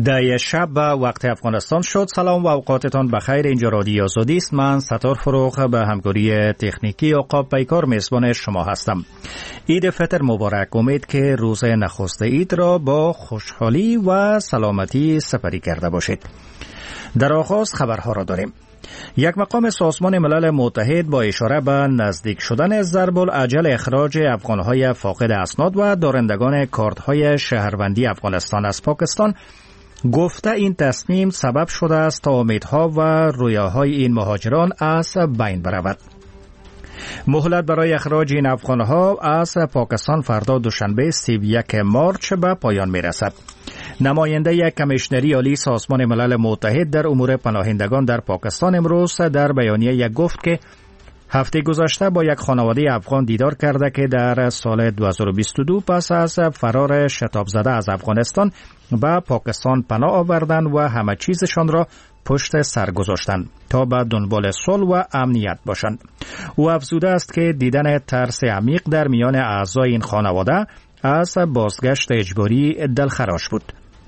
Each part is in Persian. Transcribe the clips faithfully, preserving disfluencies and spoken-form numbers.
ده شب به وقت افغانستان شد. سلام و اوقاتتان بخیر. اینجا رادیو آزادی است. من ستار فروغ به همکاری تکنیکی عقاب پیکار میزبان شما هستم. عید فطر مبارک. امید که روز نخست عید را با خوشحالی و سلامتی سپری کرده باشید. در آغاز خبرها را داریم. یک مقام سازمان ملل متحد با اشاره به نزدیک شدن ضرب الاجل اخراج افغانهای فاقد اسناد و دارندگان کارت‌های شهروندی افغانستان از پاکستان گفته این تصمیم سبب شده است تا امیدها و رویاهای این مهاجران از بین برود. مهلت برای اخراج این افغانها از پاکستان فردا دوشنبه سی و یک مارچ به پایان می رسد. نماینده یک کمیشنری عالی سازمان ملل متحد در امور پناهندگان در پاکستان امروز در بیانیه گفت که هفته گذشته با یک خانواده افغان دیدار کرده که در سال دو هزار و بیست و دو پس از فرار شتاب زده از افغانستان به پاکستان پناه آوردند و همه چیزشان را پشت سر گذاشتند تا به دنبال صلح و امنیت باشند. او افزوده است که دیدن ترس عمیق در میان اعضای این خانواده از بازگشت اجباری دلخراش بود.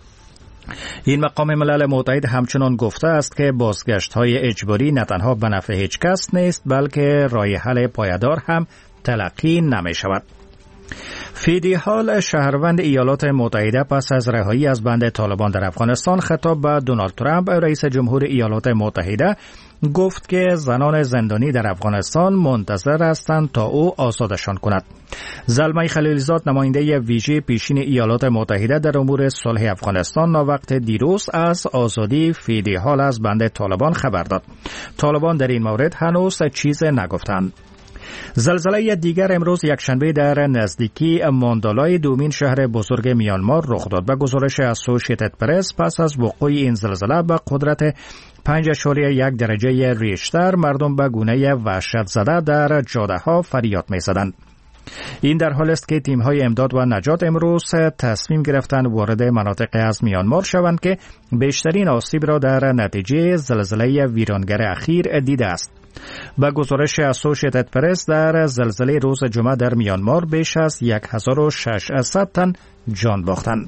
این مقام ملل متحد همچنان گفته است که بازگشت‌های اجباری نه تنها به نفع هیچ کس نیست بلکه راه حل پایدار هم تلقی نمی شود. فیدی هال شهروند ایالات متحده پس از رهایی از بند طالبان در افغانستان خطاب به دونالد ترامپ رئیس جمهور ایالات متحده گفت که زنان زندانی در افغانستان منتظر هستند تا او آزادشان کند. زلمه خلیلزاد نماینده ویژه پیشین ایالات متحده در امور صلح افغانستان ناوقت دیروز از آزادی فیدی هال از بند طالبان خبر داد. طالبان در این مورد هنوز چیز نگفتند. زلزله دیگر امروز یکشنبه در نزدیکی ماندالای دومین شهر بزرگ میانمار رخ داد. به گزارش اسوشیتد پرس پس از وقوع این زلزله به قدرت پنج اشاریه یک درجه ریشتر مردم به گونه وحشت زده در جاده ها فریاد می زدند. این در حال است که تیم های امداد و نجات امروز تصمیم گرفتند وارد مناطق از میانمار شوند که بیشترین آسیب را در نتیجه زلزله ویرانگر اخیر دیده است. با گزارش اسوشیتد پرس در زلزله روز جمعه در میانمار بیش از هزار و ششصد تن جان باختند.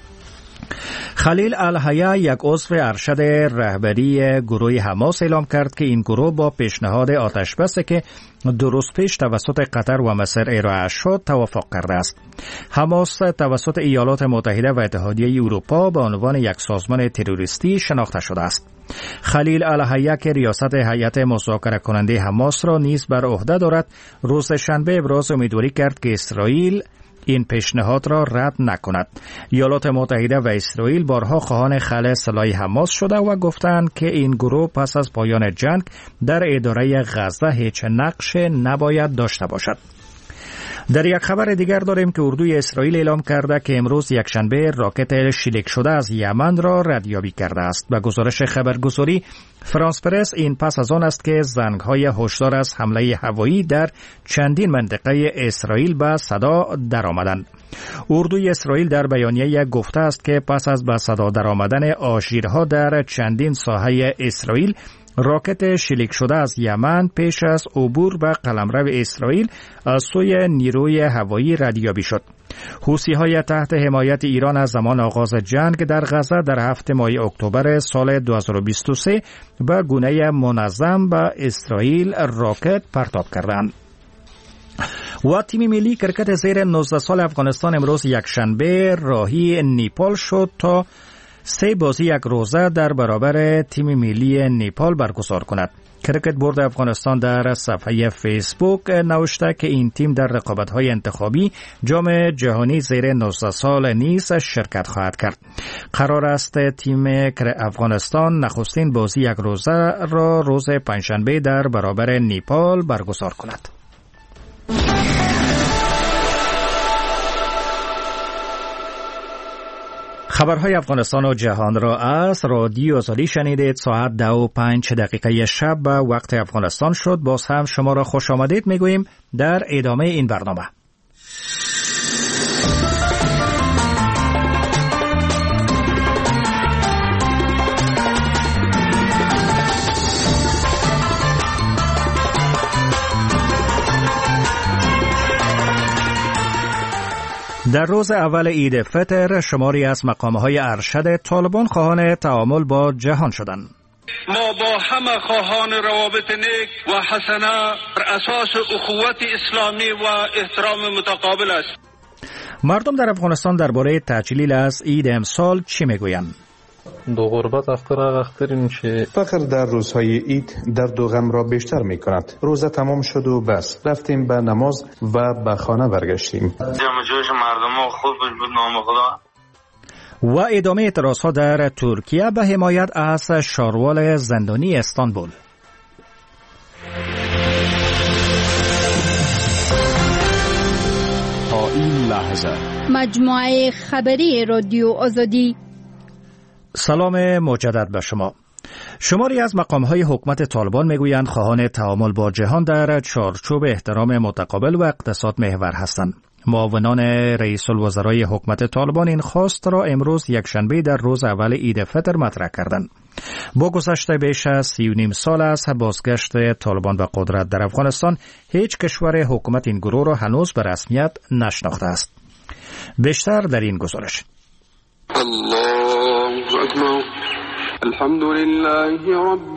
خلیل الحیا یک عضو ارشد رهبری گروه حماس اعلام کرد که این گروه با پیشنهاد آتشبسی که دو روز پیش توسط قطر و مصر ارائه شد توافق کرده است. حماس توسط ایالات متحده و اتحادیه اروپا به عنوان یک سازمان تروریستی شناخته شده است. خلیل الحیا که ریاست هیئت مذاکره کننده حماس را نیز بر عهده دارد روز شنبه ابراز امیدواری کرد که اسرائیل این پیشنهاد را رد نکند. ایالات متحده و اسرائیل بارها خواهان خلع سلاح حماس شده و گفتند که این گروه پس از پایان جنگ در اداره غزه هیچ نقش نباید داشته باشد. در یک خبر دیگر داریم که اردوی اسرائیل اعلام کرده که امروز یکشنبه راکت شلیک شده از یمن را ردیابی کرده است. به گزارش خبرگزاری فرانس پرس این پس از آن است که زنگ‌های هشدار از حمله هوایی در چندین منطقه اسرائیل به صدا درآمدند. اردوی اسرائیل در بیانیه گفته است که پس از به صدا درآمدن آژیرها در چندین ساحه اسرائیل راکت شلیک شده از یمن پیش از عبور به قلمرو اسرائیل از سوی نیروی هوایی ردیابی شد. حوثی‌های تحت حمایت ایران از زمان آغاز جنگ در غزه در هفتم ماه اکتبر سال دو هزار و بیست و سه به گونه منظم به اسرائیل راکت پرتاب کردند. و تیم ملی کرکت زیر نوزده سال افغانستان امروز یکشنبه راهی نیپال شد تا سه بازی یک روزه در برابر تیم ملی نیپال برگزار کند. کرکت بورد افغانستان در صفحه فیسبوک نوشته که این تیم در رقابت‌های انتخابی جام جهانی زیر نوزده سال نیز شرکت خواهد کرد. قرار است تیم افغانستان نخستین بازی یک روزه را روز پنجشنبه در برابر نیپال برگزار کند. خبرهای افغانستان و جهان را از رادیو آزادی شنیدید. ساعت دو و پنج دقیقه شب به وقت افغانستان شد. باز هم شما را خوش آمدید میگوییم در ادامه این برنامه. در روز اول عید فطر شماری از مقام‌های ارشد طالبان خواهان تعامل با جهان شدند. ما با همه خواهان روابط نیک و حسنه بر اساس اخوت اسلامی و احترام متقابل است. مردم در افغانستان درباره تعجیل از عید امسال چی میگویند؟ دو غربت افتر اخترین چه فقر در روزهای عید درد و غم را بیشتر می کند. روزه تمام شد و بس رفتیم به نماز و به خانه برگشتیم. جمع جوش مردم خوب بود نام خدا. و ادامه اعتراضها در ترکیه به حمایت از شاروال زندانی استانبول. تا این لحظه مجموعه خبری رادیو آزادی. سلام مجدد به شما. شماری از مقام‌های حکومت طالبان میگویند خواهان تعامل با جهان در چارچوب احترام متقابل و اقتصاد محور هستند. معاونان رئیس الوزرای حکومت طالبان این خواست را امروز یکشنبه در روز اول عید فطر مطرح کردند. با گذشت بیش از سی و نیم سال از بازگشت طالبان به قدرت در افغانستان، هیچ کشور حکومت این گروه را هنوز به رسمیت نشناخته است. بیشتر در این گزارش. الله اکبر. الحمدلله رب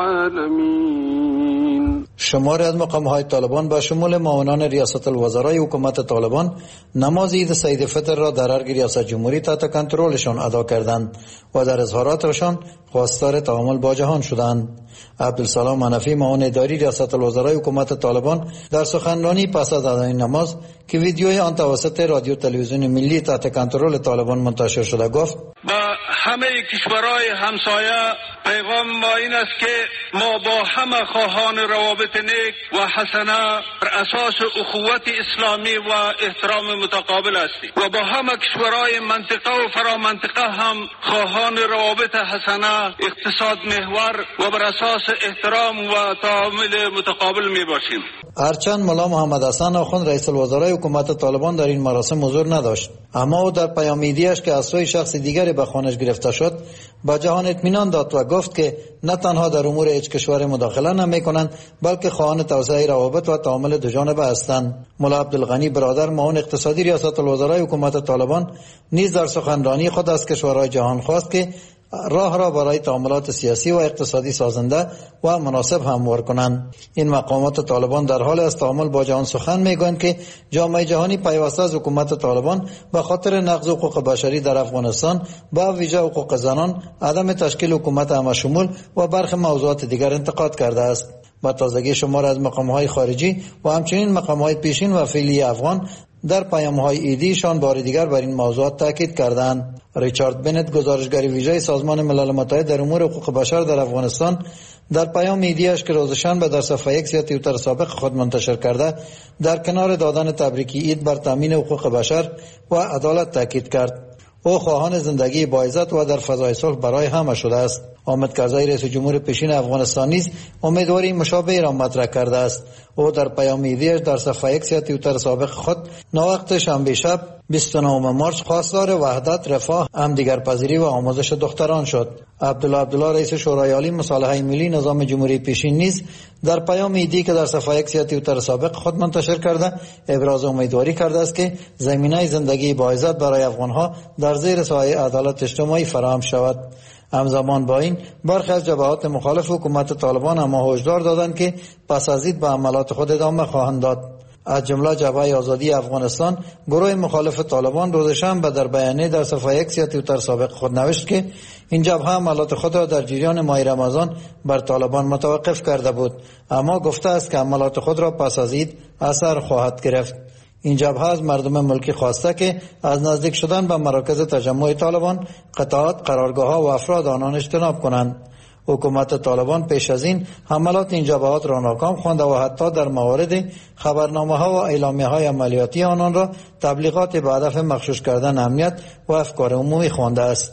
العالمین. شماری از مقام‌های طالبان با شمول معاونان ریاست الوزرای حکومت طالبان نماز عید سعید فطر را در ارگ ریاست جمهوری تحت کنترلشان ادا کردند و در اظهاراتشان خواستار تعامل با جهان شدند. عبدالسلام حنفی معاون اداری ریاست الوزرای حکومت طالبان در سخنرانی پس از ادای نماز که ویدیوی آن توسط رادیو تلویزیون ملی تحت کنترل طالبان منتشر شده گفت: با همه کشورهای همسایه پیغام ما این است که ما با همه خواهان روابط نیک و حسنه بر اساس اخوت اسلامی و احترام متقابل هستیم و با همه کشورهای منطقه و فرامنطقه هم خواهان روابط حسنه، اقتصاد محور و بر اساس احترام و تعامل متقابل می باشیم. هرچند ملا محمد حسن آخوند رئیس الوزرای حکومت طالبان در این مراسم حضور نداشت، اما او در پیام‌نامه‌اش که از سوی شخص دیگری به خانش گرفته شد با جهان اطمینان داد و گفت که نه تنها در امور هیچ کشور مداخله نمی‌کنند بلکه خواهان توسعه روابط و تعامل دو جانبه هستند. ملا عبدالغنی برادر معاون اقتصادی ریاست الوزرای حکومت طالبان نیز در سخنرانی خود از کشورهای جهان خواست که راه را برای تعاملات سیاسی و اقتصادی سازنده و مناسب هموار کنند. این مقامات طالبان در حال از تعامل با جهان سخن میگویند که جامعه جهانی پیوسته از حکومت طالبان به خاطر نقض حقوق بشری در افغانستان، با ویژه حقوق زنان، عدم تشکیل حکومت همشمول و برخی موضوعات دیگر انتقاد کرده است. با تازگی شمار از مقام‌های خارجی و همچنین مقام‌های پیشین و فعلی افغان در پیام‌های عیدیشان بار دیگر بر این موضوعات تاکید کردند. ریچارد بنت، گزارشگر ویژه سازمان ملل متحد در امور حقوق بشر در افغانستان، در پیام عیدیش که روز شنبه در صفحه ایکس یا توییتر سابق خود منتشر کرده، در کنار دادن تبریکی عید بر تامین حقوق بشر و عدالت تاکید کرد. او خواهان زندگی با عزت و در فضای صلح برای همه شده است. حامد کرزی رئیس جمهور پیشین افغانستان نیز امیدواری مشابه را مطرح کرده است. او در پیام عیدیش در صفحه ایکس یا توییتر سابق خود ناوقت شنبه شب بیست و نهم مارس خواستار وحدت، رفاه، همدیگرپذیری و آموزش دختران شد. عبدالله عبدالله رئیس شورای عالی مصالحه ملی نظام جمهوری پیشین نیز در پیام عیدی که در صفحه ایکس یا توییتر سابق خود منتشر کرده ابراز امیدواری کرده است که زمینه زندگی با عزت برای افغانها در زیر سایه عدالت اجتماعی فراهم شود. همزمان با این برخی از جبهات مخالف حکومت طالبان اما هشدار دادند که پس از عید به عملات خود ادامه خواهند داد. از جمله جبهه آزادی افغانستان، گروه مخالف طالبان، روز شنبه در بیانیه در صفحه ایکس یا توییتر سابق خود نوشت که این جبهه عملات خود را در جریان ماه رمضان بر طالبان متوقف کرده بود، اما گفته است که عملات خود را پس از عید اثر خواهد گرفت. این جبهه از مردم ملکی خواسته که از نزدیک شدن به مراکز تجمع طالبان، قطعات، قرارگاه‌ها و افراد آنان اجتناب کنند. حکومت طالبان پیش از این حملات این جبهات را ناکام خوانده و حتی در موارد خبرنامه‌ها و اعلامیه‌های عملیاتی آنان را تبلیغات به هدف مغشوش کردن امنیت و افکار عمومی خوانده است.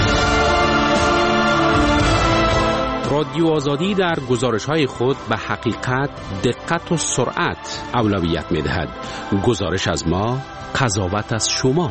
رادیو آزادی در گزارش‌های خود به حقیقت، دقت و سرعت اولویت می‌دهد. گزارش از ما، قضاوت از شما.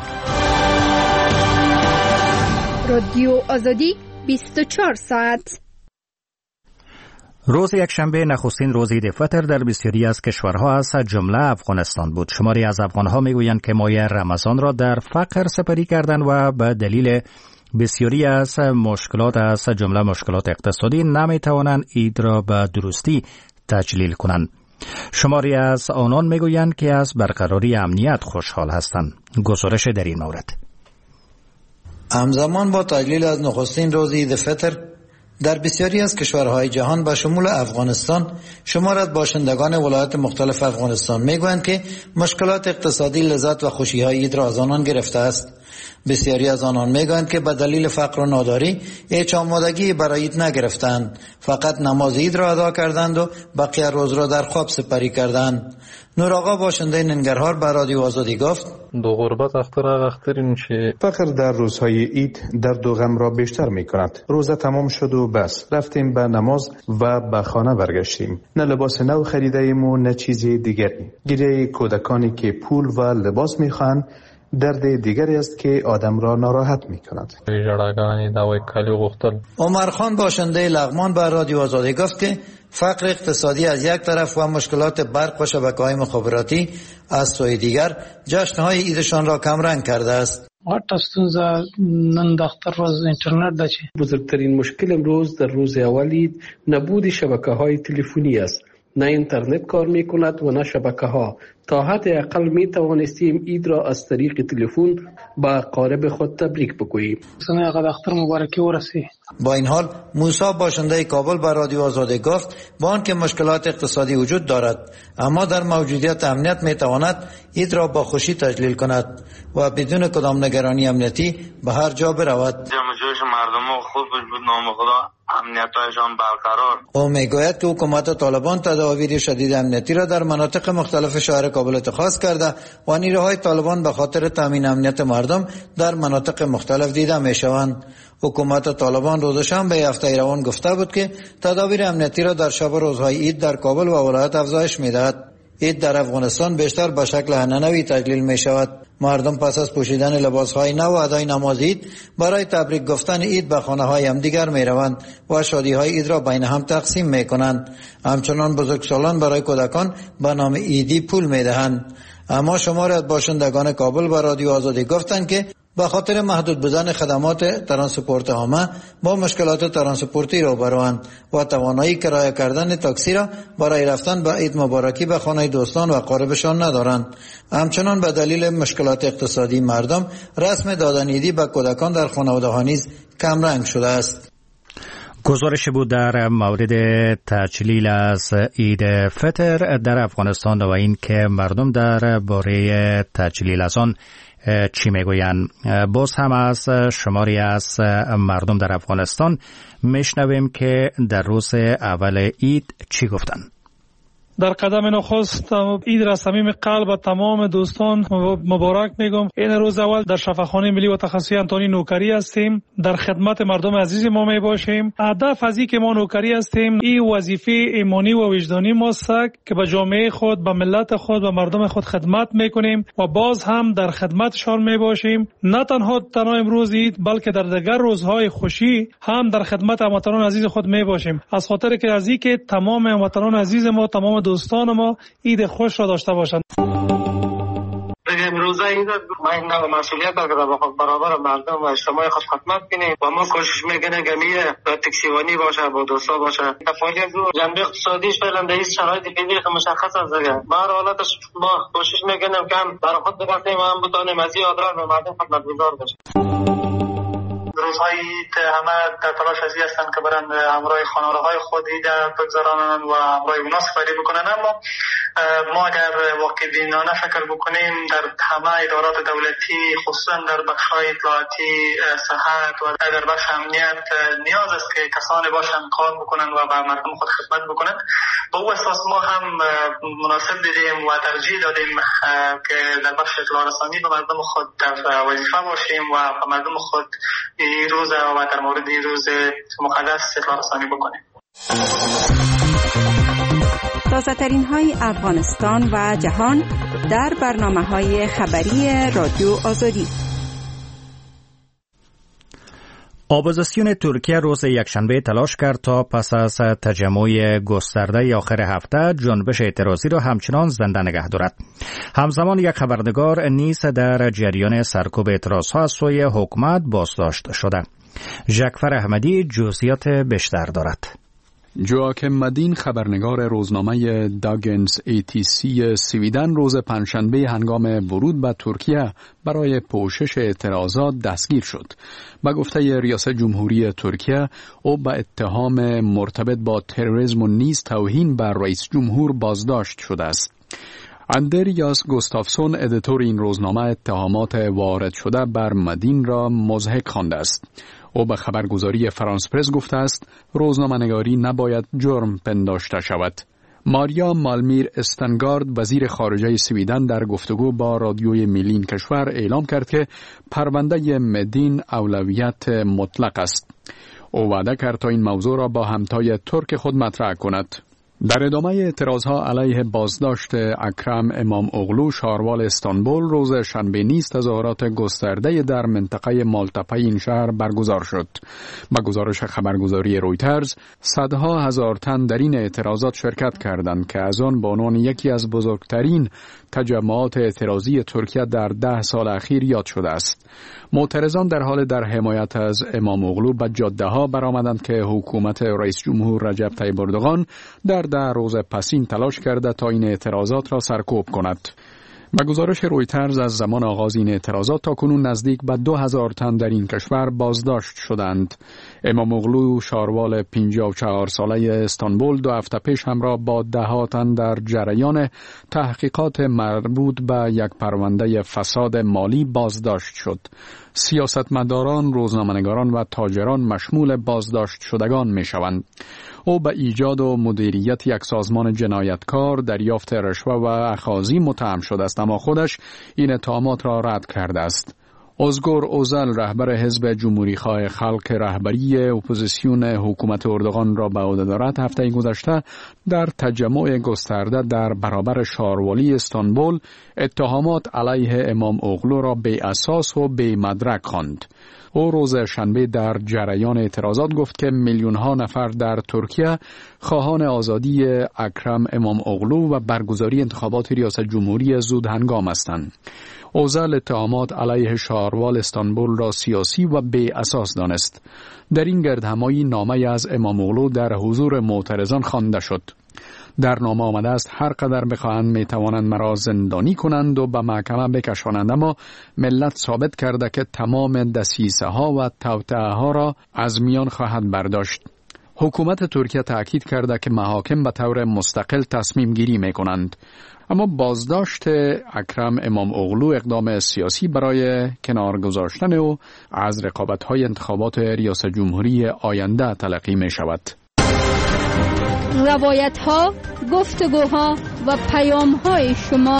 رادیو آزادی بیست و چهار ساعت. روز یکشنبه نخستین روز عید فطر در بسیاری از کشورها از جمله افغانستان بود. شماری از افغانها میگویند که ماه رمضان را در فقر سپری کردند و به دلیل بسیاری از مشکلات از جمله مشکلات اقتصادی نمیتوانند عید را به درستی تجلیل کنند. شماری از آنان میگویند که از برقراری امنیت خوشحال هستند. گزارش در این مورد. همزمان با تجلیل از نخستین روز عید فطر در بسیاری از کشورهای جهان به شمول افغانستان، شمار از باشندگان ولایات مختلف افغانستان میگویند که مشکلات اقتصادی لذت و خوشی‌های عید را از آنان گرفته است. بسیاری از آنان میگویند که به دلیل فقر و ناداری هیچ آمادگی برای عید نگرفتند، فقط نماز عید را ادا کردند و بقیه روز را در خواب سپری کردند. نور آقا باشنده ننگرهار به رادیو آزادی گفت: دو غربت اختر اخترین چه فقر در روزهای عید درد و غم را بیشتر می کند. روزه تمام شد و بس رفتیم به نماز و به خانه برگشتیم. نه لباس نو خریده ایم و نه چیزی دیگری. گریه کودکانی که پول و لباس می خواهند درد دیگری است که آدم را ناراحت می کند. عمر خان باشنده لغمان به رادیو آزادی گفت که فقر اقتصادی از یک طرف و مشکلات برق و شبکه‌های مخابراتی از سوی دیگر جشن‌های عیدشان را کمرنگ کرده است. نن دختر روز اینترنت ده. بزرگترین مشکل امروز در روز اول عید نبود شبکه‌های تلفنی است. نه اینترنت کار می کند و نه شبکه ها. تا حد اقل می توانستیم عید را از طریق تلفن با اقارب خود تبریک بگوییم. سنه آقا دختر مبارکی ورسی. با این حال موسی باشنده کابل با رادیو آزادی گفت با آنکه مشکلات اقتصادی وجود دارد، اما در موجودیت امنیت می تواند عید را با خوشی تجلیل کند و بدون کدام نگرانی امنیتی به هر جا برود. جمع جوش مردم خود بود نام خدا امنیتایشان برقرار. او میگوید که حکومت طالبان تدابیر شدید امنیتی را در مناطق مختلف شهر کابل اتخاذ کرده و نیروهای طالبان به خاطر تامین امنیت مردم در مناطق مختلف دیده میشوند. حکومت طالبان روز شنبه هفته روان گفته بود که تدابیر امنیتی را در شب روزهای عید در کابل و ولایت افزایش میدهد. عید در افغانستان بیشتر به شکل هننوی تجلیل می شود. مردم پس از پوشیدن لباسهای نو و ادای نماز عید برای تبریک گفتن عید به خانه های هم دیگر می روند و شادی های عید را بین هم تقسیم می کنند. همچنان بزرگسالان برای کودکان به نام عیدی پول می دهند. اما شماری از باشندگان کابل با رادیو آزادی گفتند که به خاطر محدود بودن خدمات ترانسپورت عامه با مشکلات ترانسپورتی روبروند و توانایی کرایه کردن تاکسی را برای رفتن به عید مبارکی به خانه دوستان و اقاربشان ندارند. همچنان به دلیل مشکلات اقتصادی مردم رسم دادن عیدی به کودکان در خانواده‌ها نیز کمرنگ شده است. گزارش بود در مورد تجلیل از عید فطر در افغانستان و این که مردم در باره تجلیل از آن چی میگویند. باز هم از شماری از مردم در افغانستان میشنویم که در روز اول عید چی گفتن. در قدم نخست عید را صمیم قلب تمام دوستان مبارک میگم. این روز اول در شفاخانه ملی و تخصصی انتونی نوکری هستیم، در خدمت مردم عزیز ما می باشیم. هدف از این که ما نوکری هستیم این وظیفه ایمانی و وجدانی ماست که به جامعه خود، به ملت خود و مردم خود خدمت میکنیم و باز هم در خدمتشان می باشیم. نه تنها تنها امروز عید بلکه در دیگر روزهای خوشی هم در خدمت هموطنان عزیز خود می باشیم. از خاطر که از این که تمام هموطنان عزیز ما، تمام دوستان ما عید خوش را داشته باشند. امروزه عید ما این نوع مسئولیت برابر مردم و اجتماع خود خدمت کنیم و ما کوشش میکنیم که میره تکسیوانی باشه، با دوستا باشه. فعالیت رو جنبه اقتصادیش فعلا در این شرایط فعلی مشخص است دیگه. ما حالاتش ما کوشش میکنیم که هم برای خود بگردیم و هم بتونیم از این آدرار به مردم خدمتگزار باشیم. روزهای عید همه در تلاش ازی هستند که برند همراه خانواده‌های خود عید بگذرانند و همراه اونا سپری بکنند. اما ما اگر واقع بینانه فکر بکنیم در همه ادارات دولتی، خصوصا در بخش‌های اطلاعاتی، صحت و در بخش امنیت نیاز است که کسانی باشند کار بکنند و به مردم خود خدمت بکنند. با او اساس ما هم مناسب دیدیم و ترجیح دادیم که در بخش اطلاع رسانی به مردم خود در وظیفه باشیم و به مردم خود این روز و در مورد این روز مقدس اطلاع رسانی بکنیم. تازه ترین های افغانستان و جهان در برنامه های خبری رادیو آزادی. اپوزیسیون ترکیه روز یکشنبه تلاش کرد تا پس از تجمع گسترده آخر هفته جنبش اعتراضی را همچنان زنده نگه دارد. همزمان یک خبرنگار نیز در جریان سرکوب اعتراضها از سوی حکومت بازداشت شده. ژکفر احمدی جزئیات بیشتر دارد. جواکم مدین خبرنگار روزنامه داگنز ای تی سی سویدن روز پنجشنبه هنگام ورود به ترکیه برای پوشش اعتراضات دستگیر شد. به گفته ریاست جمهوری ترکیه او به اتهام مرتبط با تروریسم و نیز توهین بر رئیس جمهور بازداشت شده است. اندریاس گوستافسون ادیتور این روزنامه اتهامات وارد شده بر مدین را مضحک خوانده است. او به خبرگزاری فرانس پرس گفته است روزنامه‌نگاری نباید جرم پنداشته شود. ماریا مالمیر استنگارد وزیر خارجه سویدن در گفتگو با رادیوی ملی کشور اعلام کرد که پرونده مدین اولویت مطلق است. او وعده کرد تا این موضوع را با همتای ترک خود مطرح کند. در ادامه اعتراضها علیه بازداشت اکرم امام اغلو شاروال استانبول روز شنبه نیز تظاهرات گسترده در منطقه مالتپه این شهر برگزار شد. با گزارش خبرگزاری رویترز صدها هزار تن در این اعتراضات شرکت کردند که از آن به عنوان یکی از بزرگترین تجمعات اعتراضی ترکیه در ده سال اخیر یاد شده است. معترضان در حال در حمایت از امام اغلو به جاده ها برآمدند که حکومت رئیس جمهور رجب طیب اردوغان در ده روز پسین تلاش کرده تا این اعتراضات را سرکوب کند. به گزارش رویترز از زمان آغاز این اعتراضات تا کنون نزدیک به دو هزار تن در این کشور بازداشت شدند. امام اغلو شاروال پنجاه و چهار ساله استانبول دو هفته پیش همراه با ده ها تن در جریان تحقیقات مربوط به یک پرونده فساد مالی بازداشت شد. سیاستمداران، روزنامه‌نگاران و تاجران مشمول بازداشت شدگان می شوند. او به ایجاد و مدیریت یک سازمان جنایتکار، دریافت رشوه و اخاذی متهم شده است، اما خودش این اتهامات را رد کرده است. ازگور اوزل رهبر حزب جمهوریخواه خلق رهبری اپوزیسیون حکومت اردوغان را به عهده دارد هفته گذشته در تجمع گسترده در برابر شاروالی استانبول اتهامات علیه امام اغلو را بی اساس و بی مدرک خواند. او روز شنبه در جریان اعتراضات گفت که میلیون ها نفر در ترکیه خواهان آزادی اکرم امام اغلو و برگزاری انتخابات ریاست جمهوری زود هنگام هستند. اوزل اتهامات علیه شاروال استانبول را سیاسی و بی اساس دانست. در این گردهمایی نامه از امام اغلو در حضور معترضان خوانده شد. در نامه آمده است هر قدر بخواهند می توانند مرا زندانی کنند و به محکمه بکشانند، اما ملت ثابت کرده که تمام دسیسه ها و توطئه ها را از میان خواهد برداشت. حکومت ترکیه تاکید کرده که محاکم به طور مستقل تصمیم گیری می کنند. اما بازداشت اکرم امام اغلو اقدام سیاسی برای کنار گذاشتن او از رقابت‌های انتخابات ریاست جمهوری آینده تلقی می شود. روایت‌ها، گفتگوها و پیام‌های شما.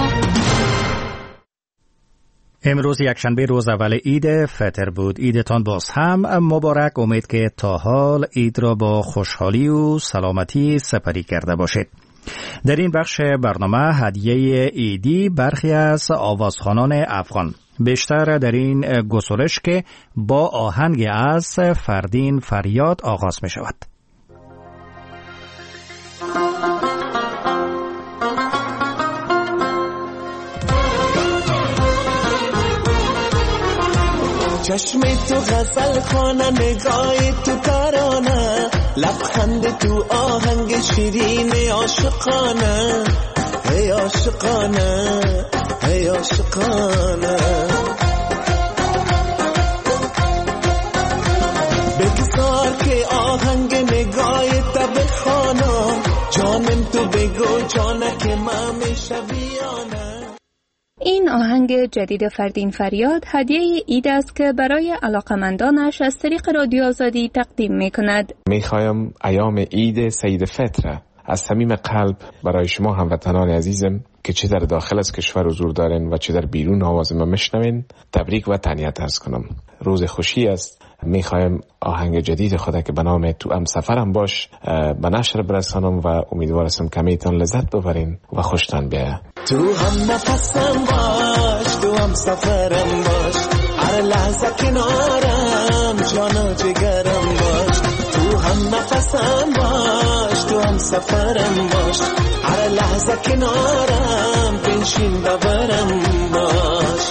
امروز یکشنبه روز اول عید فطر بود. عیدتان باز هم مبارک. امید که تا حال عید را با خوشحالی و سلامتی سپری کرده باشید. در این بخش برنامه هدیه عیدی برخی از آوازخوانان افغان، بیشتر در این گزارش که با آهنگ از فردین فریاد آغاز می شود. چشم تو غزل خوانه، نگاه تو ترانه، لبخند تو آهنگ شیرین عاشقانه، هی عاشقانه، هی عاشقانه. بگذار که آهنگ نگاه تا بخوانم، جانم تو بگو جانه که من میشویانه. این آهنگ جدید فردین فریاد هدیه عید است که برای علاقمندانش از طریق رادیو آزادی تقدیم می کند. می خواهم ایام عید سید فطر از صمیم قلب برای شما هموطنان عزیزم که چه در داخل از کشور حضور دارین و چه در بیرون آواز ما میشنوین تبریک و تهنیت عرض کنم. روز خوشی است. می خواهم آهنگ جدید خدا که به نام تو هم سفرم باش به نشر برسانم و امیدوارم کمیتان لذت ببرین و خوشتان بیاید. تو هم نفسم باش، تو هم سفرم باش، هر لحظه کنارم جانا جگرم باش تو هم نفسم باش تو هم سفرم باش هر لحظه کنارم بنشین ببرم باش.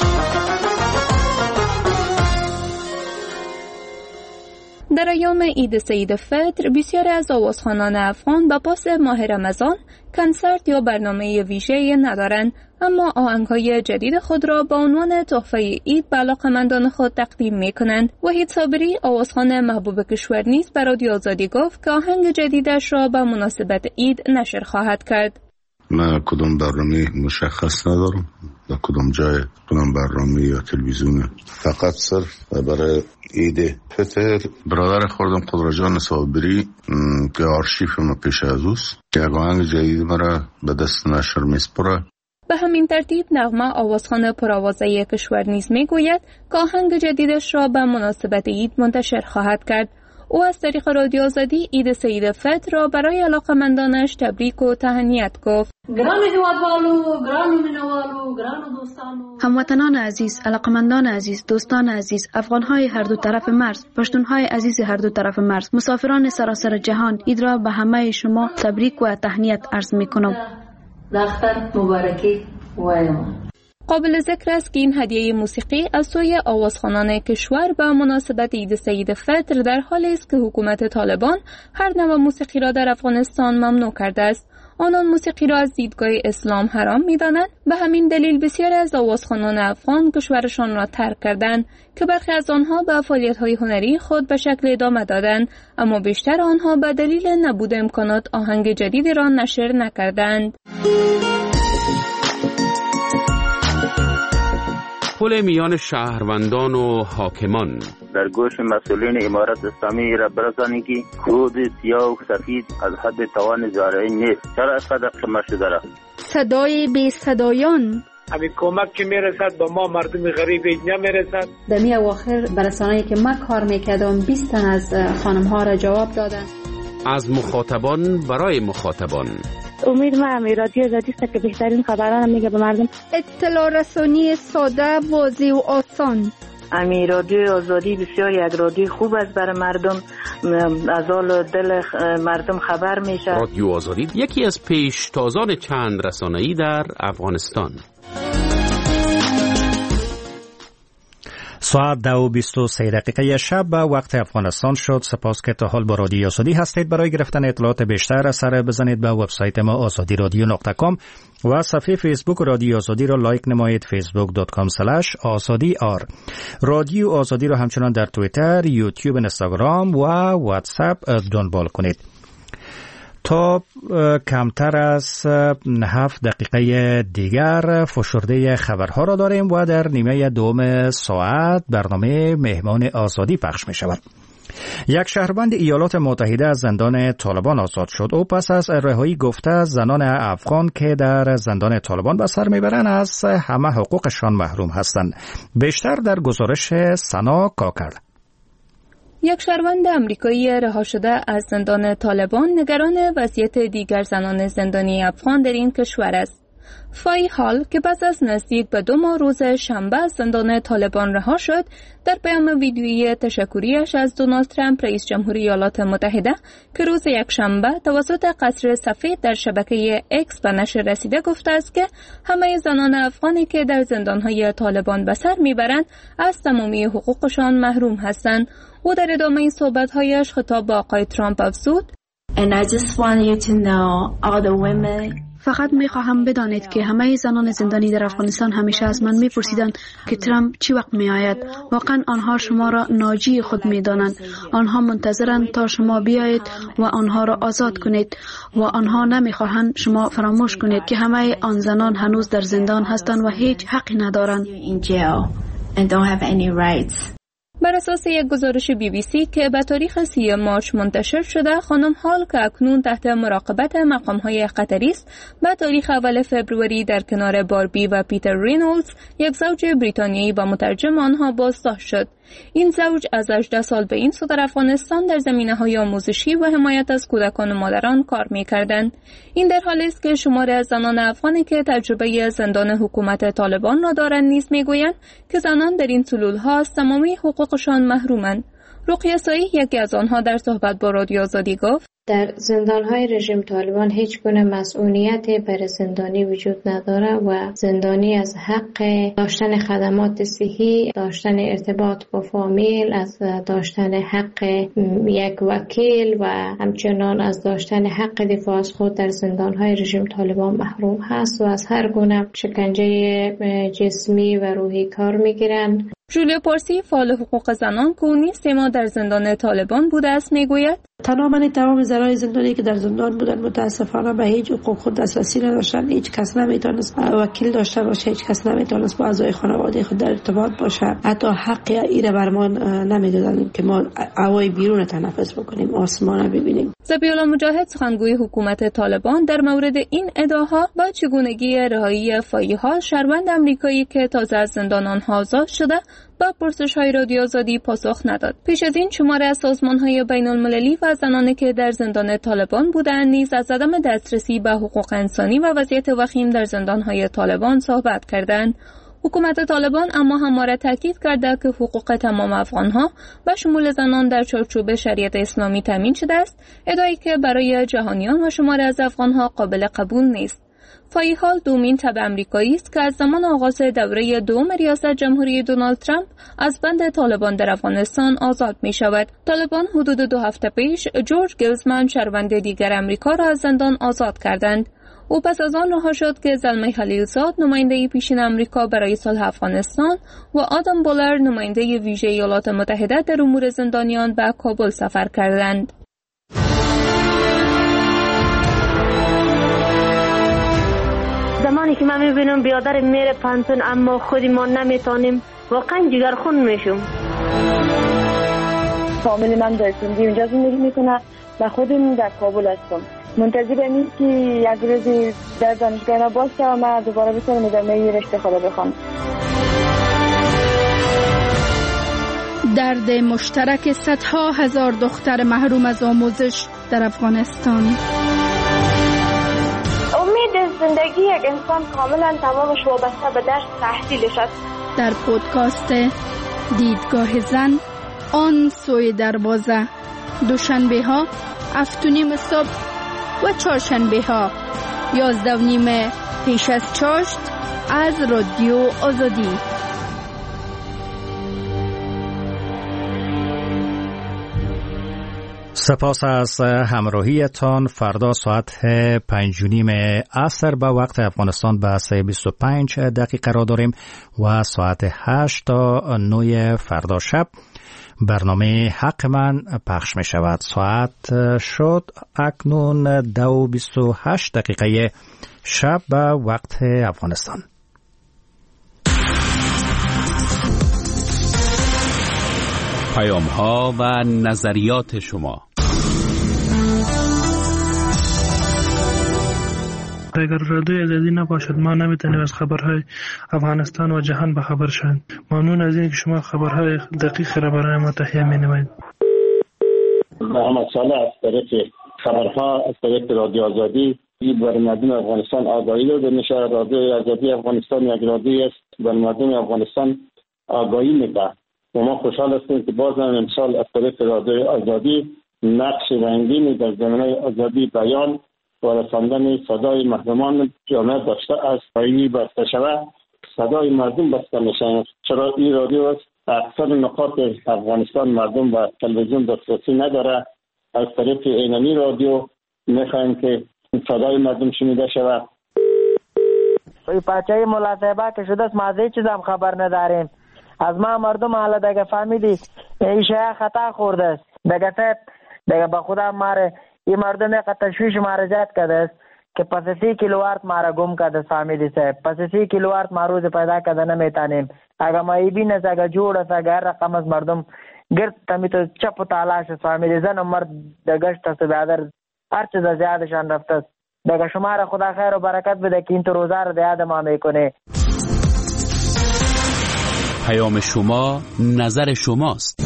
در ایام عید سید فطر بسیاری از آوازخوانان افغان به پاس ماه رمضان کنسرت یا برنامه ویژه‌ای ندارند، اما آهنگ‌های جدید خود را با عنوان تحفه عید به علاقه‌مندان خود تقدیم می‌کنند. وحید صابری آوازخوان محبوب کشور نیز به رادیو آزادی گفت که آهنگ جدیدش را به مناسبت عید نشر خواهد کرد. من کدام برنامه مشخص ندارم، در کدام جای کدام برنامه یا تلویزیون، فقط صرف برای عید فطر برادر خوردم قدرجان صابری که آرشیف ما پیش از اوست یک آهنگ جدید مرا به دست نشر میسپره. به همین ترتیب نغمه آوازخوان پرآوازه کشور نیز میگوید که آهنگ جدیدش را به مناسبت عید منتشر خواهد کرد. او از طریق رادیو آزادی عید سید فطر را برای علاقه‌مندانش تبریک و تهنیت گفت. گران هیوادوالو، گران مینوالو، گران دوستانو، هموطنان عزیز، علاقه‌مندان عزیز، دوستان عزیز، افغان‌های هر دو طرف مرز، پشتون‌های عزیز هر دو طرف مرز، مسافران سراسر جهان، عید را به همه شما تبریک و تهنیت عرض می‌کنم. دختر مبارکی وایم. قابل ذکر است که این هدیه موسیقی از سوی آوازخوانان کشور به مناسبت عید سید فطر در حالی است که حکومت طالبان هر نوع موسیقی را در افغانستان ممنوع کرده است. آنان موسیقی را از دیدگاه اسلام حرام می‌دانند. به همین دلیل بسیاری از آوازخوانان افغان کشورشان را ترک کردند که برخی از آنها به فعالیت‌های هنری خود به شکل ادامه دادند، اما بیشتر آنها به دلیل نبود امکانات آهنگ جدیدی را نشر نکردند. پل میان شهروندان و حاکمان در گوش مسئولین امارت اسلامی را برسانی که کود سیاه و سفید از حد توان زارعی نیست. چرا از قدر شما شده را صدای بی صدایان همین کمک که میرسد با ما مردم غریب نمیرسد. در می اواخر برسانه‌ای که من کار میکردم بیست تن از خانم ها را جواب دادن. از مخاطبان برای مخاطبان. امید ما امی رادیو آزادی است که بهترین خبران میگه به مردم. اطلاع رسانی ساده، واضح و آسان. امی رادیو آزادی بسیار یک رادیو خوب است برای مردم، از حال دل مردم خبر میشه. رادیو آزادی یکی از پیشتازان چند رسانه‌ای در افغانستان. ساعت دو و بیست و سه دقیقه شب به وقت افغانستان شد. سپاس که تا حال با رادیو آزادی هستید. برای گرفتن اطلاعات بیشتر سر بزنید به وبسایت ما آزادی رادیو نقطه کام و صفحه فیسبوک رادیو آزادی را لایک نمایید. فیسبوک دات کام اسلش آزادی آر. رادیو آزادی را همچنان در توییتر، یوتیوب، اینستاگرام و واتساپ دنبال کنید. تا کمتر از هفت دقیقه دیگر فشرده خبرها را داریم و در نیمه دوم ساعت برنامه مهمان آزادی پخش می شود. یک شهروند ایالات متحده از زندان طالبان آزاد شد. او پس از رهایی گفته زنان افغان که در زندان طالبان به سر میبرند از همه حقوقشان محروم هستند. بیشتر در گزارش سنا کاکر. یک شهروند امریکایی رها شده از زندان طالبان نگران وضعیت دیگر زنان زندانی افغان در این کشور است. فای هال که پس از نزدیک به دو ماه روز شنبه از زندان طالبان رها شد، در پیام ویدیویی تشکریش از دونالد ترامپ رئیس جمهوری ایالات متحده که روز یک شنبه توسط قصر سفید در شبکه اکس به نشر رسیده گفته است که همه زنان افغانی که در زندانهای طالبان به سر میبرند از تمامی حقوقشان محروم هستند. او در ادامه صحبت‌هایش خطاب به آقای ترامپ افزود: And I just want you to know all the women. فقط میخواهم بدانید که همه زنان زندانی در افغانستان همیشه از من میپرسیدند که ترامپ چی وقت میآید. واقعا آنها شما را ناجی خود میدانند. آنها منتظرند تا شما بیایید و آنها را آزاد کنید و آنها نمیخواهند شما فراموش کنید که همه آن زنان هنوز در زندان هستند و هیچ حقی ندارند. بر اساس یک گزارش بی بی سی که به تاریخ سی مارچ منتشر شده، خانم هال که اکنون تحت مراقبت مقام‌های قطری است، به تاریخ اول فوریه در کنار باربی و پیتر رینولدز، یک زوج بریتانیایی و مترجم آنها بازداشت شد. این زوج از هجده سال به این سو در افغانستان در زمینه‌های آموزشی و حمایت از کودکان و مادران کار می‌کردند. این در حالی است که شماری از زنان افغانی که تجربه زندان حکومت طالبان را دارند نیز می‌گویند که زنان در این سلول‌ها از تمامی حقوقشان محرومند. رقیه سایی یکی از آنها در صحبت با رادیو آزادی گفت: در زندان‌های رژیم طالبان هیچ گونه مسئولیتی برای زندانی وجود نداره و زندانی از حق داشتن خدمات صحی، داشتن ارتباط با فامیل، از داشتن حق یک وکیل و همچنان از داشتن حق دفاع از خود در زندان‌های رژیم طالبان محروم هست و از هر گونه شکنجه جسمی و روحی کار می‌گیرند. جولیا پارسی فعال حقوق زنان که او نیز ما در زندان طالبان بوده است میگوید: تماما تمام زنان زندانی که در زندان بودن متاسفانه به هیچ حقوق خود دسترسی نداشتن. هیچ کس نمیتونست وکیل داشته باشه، هیچ کس نمیتونست با اعضای خانواده خود در ارتباط باشه. حتی حق ایره برمان نمیدادن که ما هوای بیرون تنفس بکنیم، آسمان ببینیم. ذبیح الله مجاهد سخنگوی حکومت طالبان در مورد این ادعاها با چگونگی رهایی فایی‌ها شهروند آمریکایی که تازه از زندان آنها آزاد شده با پرسش‌های رادیو آزادی پاسخ نداد. پیش از این شماره از سازمان‌های بین‌المللی و زنانی که در زندان طالبان بودند نیز از عدم دسترسی به حقوق انسانی و وضعیت وخیم در زندان‌های طالبان صحبت کردند. حکومت طالبان اما همواره تاکید کرده که حقوق تمام افغان‌ها و شمول زنان در چارچوب شریعت اسلامی تامین شده است، ادعایی که برای جهانیان و شماره از افغان‌ها قابل قبول نیست. فایی هال دومین تبع امریکایی است که از زمان آغاز دوره دوم ریاست جمهوری دونالد ترامپ از بند طالبان در افغانستان آزاد می شود. طالبان حدود دو هفته پیش جورج گلزمن شهروند دیگر امریکا را از زندان آزاد کردند. او پس از آن رها شد که زلمه خلیلزاد نماینده پیشین امریکا برای صلح افغانستان و آدم بولر نماینده ویژه ایالات متحده در امور زندانیان به کابل سفر کردند. زمانی که من میبینم بیادر میره پنتون اما خودی ما نمیتونیم، واقعا جگرخون میشم. فامیل من در سندی اونجا زندگی میکنه و خودم در کابل هستم. منتظرم این که یک روزی در دانشگاه باشه و من دوباره بتونم ادامه رشته خدا بخوام. درد مشترک صدها هزار دختر محروم از آموزش در افغانستان. امید زندگی یک انسان کاملا تمامش وابسته به درس تحصیلش است. در پودکاست دیدگاه زن آن سوی دروازه، دوشنبه ها هفت و نیم صبح و چهارشنبه ها یازده و نیم پیش از چاشت از رادیو آزادی. سپاس از همراهیتان. فردا ساعت پنج و نیم عصر به وقت افغانستان به سه بیست و پنج دقیقه را داریم و ساعت هشت تا نه فردا شب برنامه حق من پخش می شود. ساعت شد اکنون دو بیست و هشت دقیقه شب به وقت افغانستان. پیام ها و نظریات شما. اگر رادیو آزادی نباشد ما نمیتونیم از خبرهای افغانستان و جهان به خبر شویم. ممنون از این که شما خبرهای دقیق را برای ما تهیه می‌نمایید. محمد صالح از طریق خبرها از طریق رادیو آزادی بر مردم افغانستان آگاهی داده میشه. رادیو آزادی افغانستان یک رادیو است بر مردم افغانستان آگاهی میده و ما خوشحال هستیم که باز هم امسال از طریق رادیو آزادی نقش رنگینی در زمینه آزادی بیان و رساندن صدای مردمان جامعه داشته است. این بسته شود صدای مردم بسته میشه، چرا این رادیو است اکثر نقاط افغانستان مردم و تلویزیون دسترسی نداره. از طریق اینمی رادیو میخوایم که صدای مردم شنیده شود. این پاچه ملاصحبه که شده است ما از هیچ چیز هم خبر نداریم. از ما مردم حالا دیگه فهمیدی این شیعه خطا خورده است. دیگه صاحب دیگه با خدا ماره این مردم یک تشویش ماره جات کرده است که پس سی کیلووات ماره گم کرده است. فهمیدی صاحب پس سی کیلووات ما روز پیدا کرده نمیتانیم. اگه ما ای بین است اگه جوڑ است اگه هر رقم از مردم گرد تمی تو چپ و تالاش است. فهمیدی زن و مرد دگشت است بیادر هر چیز از یادشان رفته است. دیگه شما را خدا خیر و برکت بده که این تو روزه را یاد ما میکنه. پیام شما نظر شماست.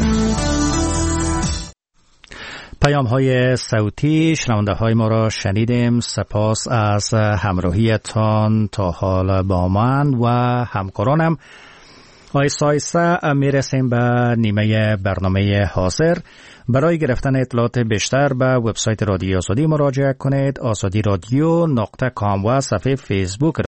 پیام های صوتی شنونده های ما را شنیدیم. سپاس از همراهیتان تا حال با من و همکارانم. آیسته آیسته میرسیم به نیمه برنامه حاضر. برای گرفتن اطلاعات بیشتر به وبسایت رادیو آزادی مراجعه کنید. آزادی رادیو نقطه کام و صفحه فیسبوک